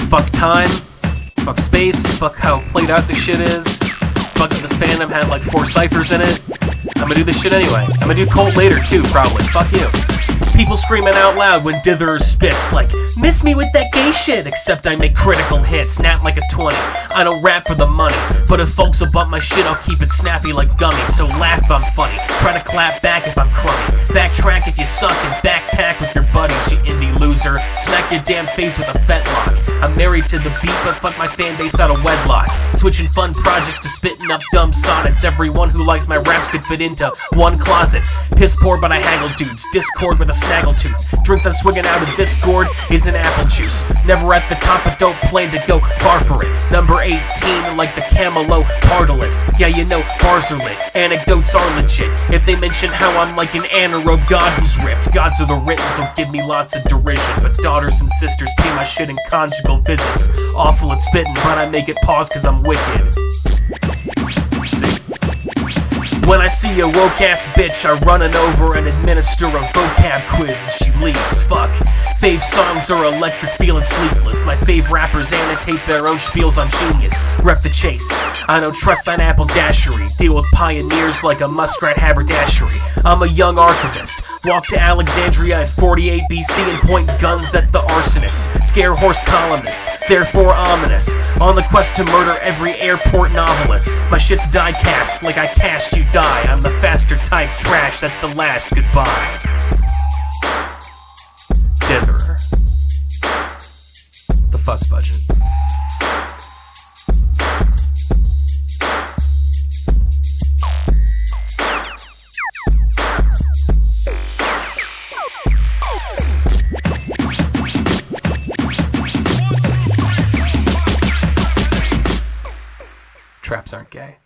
Fuck time, fuck space, fuck how played out this shit is. Fuck if this fandom had like 4 ciphers in it. I'm gonna do this shit anyway. I'm gonna do Cult later too, probably. Fuck you. People screaming out loud when Ditherer spits like, miss me with that gay shit, except I make critical hits, snap like a 20. I don't rap for the money, but if folks will bump my shit, I'll keep it snappy like gummy. So laugh if I'm funny, try to clap back if I'm crummy. Backtrack if you suck and backpack with your buddies, you indie loser. Smack your damn face with a fetlock. I'm married to the beat, but fuck my fan base out of wedlock. Switching fun projects to spitting up dumb sonnets. Everyone who likes my raps could fit into one closet. Piss poor, but I haggle dudes. Discord with a snaggletooth. Drinks I'm swigging out of this gourd is an apple juice. Never at the top, but don't plan to go far for it. Number 18, like the Camelot Pardalis. Yeah, you know, bars are lit. Anecdotes are legit. If they mention how I'm like an anaerobe god who's ripped. Gods are the written, so give me lots of derision. But daughters and sisters pay my shit in conjugal visits. Awful at spitting, but I make it pause cause I'm wicked. See? When I see a woke-ass bitch, I run it over and administer a vocab quiz and she leaves. Fuck. Fave songs are electric, feeling sleepless. My fave rappers annotate their own spiels on Genius. Rep the chase. I don't trust that appledashery. Deal with pioneers like a muskrat haberdashery. I'm a young archivist. Walk to Alexandria at 48 BC and point guns at the arsonists. Scare horse columnists, therefore ominous. On the quest to murder every airport novelist. My shit's die-cast, like I cast you die. I'm the faster type trash, that's the last goodbye. Ditherer. The Fuss Budget. Traps aren't gay.